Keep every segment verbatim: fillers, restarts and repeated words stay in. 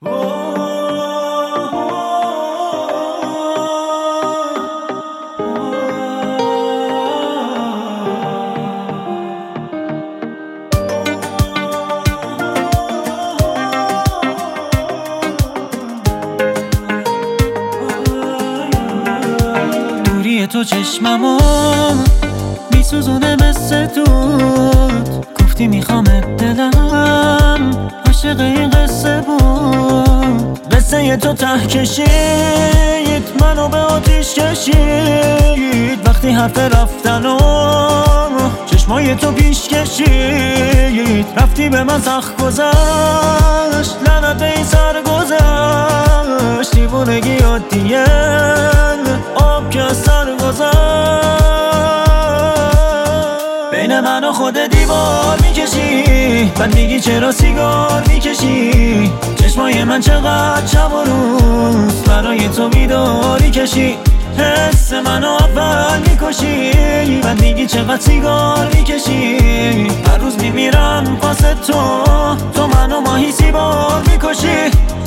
دوری تو چشممو میسوزونه مثل دود، گفتی میخوامت دلم عاشق این قصه بود. قصه تو ته کشید منو به آتیش کشید، وقتی حرف رفتن و چشمای تو پیش کشید. رفتی به من سخت گذشت، لعنت به این سر گذشت. دیوونگی عادیه آب که از سر گذشت. بین من و خود دیوار میکشی، بعد میگی چرا سیگار میکشی. چشمای من چقدر شب و روز برای تو بیداری کشی. حس منو اول میکشی، بعد میگی چقدر سیگار میکشی. هر روز میمیرم واسه تو، تو منو ماهی سی بار میکشی.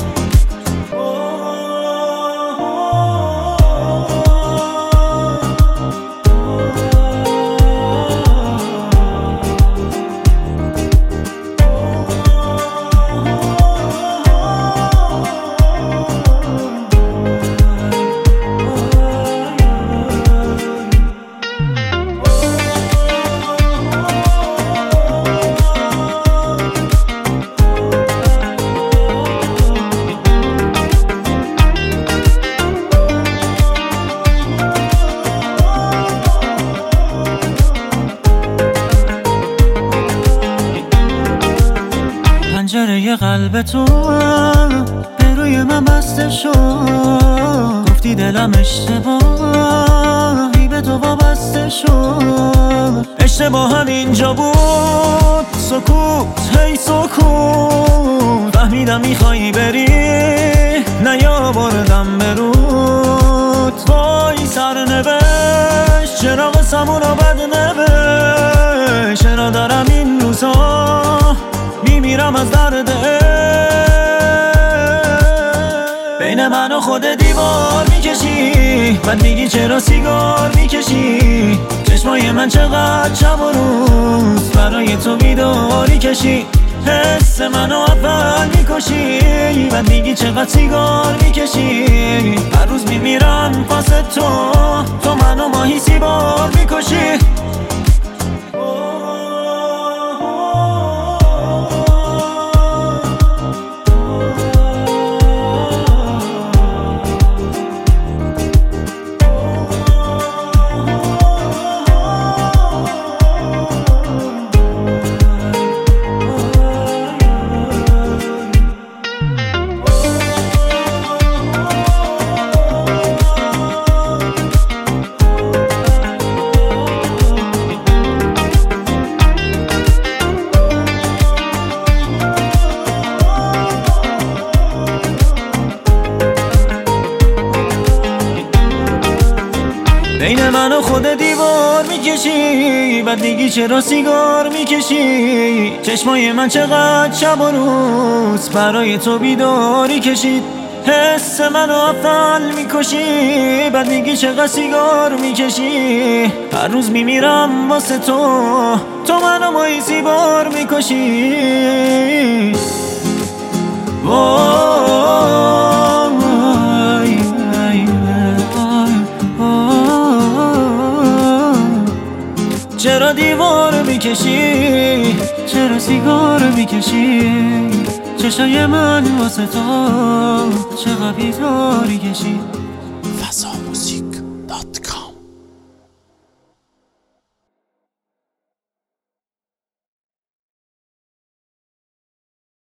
پنجره قلب تو به روی من بسته شد، گفتی دلم اشتباهی به تو وابسته شد. اشتباه هم اینجا بود، سکوت هی سکوت. فهمیدم میخوایی بری، نیاوردم برود. وای سرنوشت چرا قسمون رو بد نوشت. چرا دارم این روزا میمیرم از درد بین من و خود دیوار میکشی، بعد میگی چرا سیگار میکشی. چشمای من چقدر شب و روز برای تو بیداری کشی. حس منو اول میکشی، بعد میگی چقدر سیگار میکشی. هر روز میمیرم واسه تو، تو منو ماهی سی بار میکشی. بین من و خود دیوار میکشی، بعد میگی چرا سیگار میکشی. چشمای من چقدر شب و روز برای تو بیداری کشید. حس منو اول میکشی، بعد میگی چقدر سیگار میکشی. هر روز میمیرم واسه تو، تو منو ماهی سی بار میکشی. چرا دیوار میکشی، چرا سیگار میکشی. چشای من واسه تو چقدر بیداری کشی.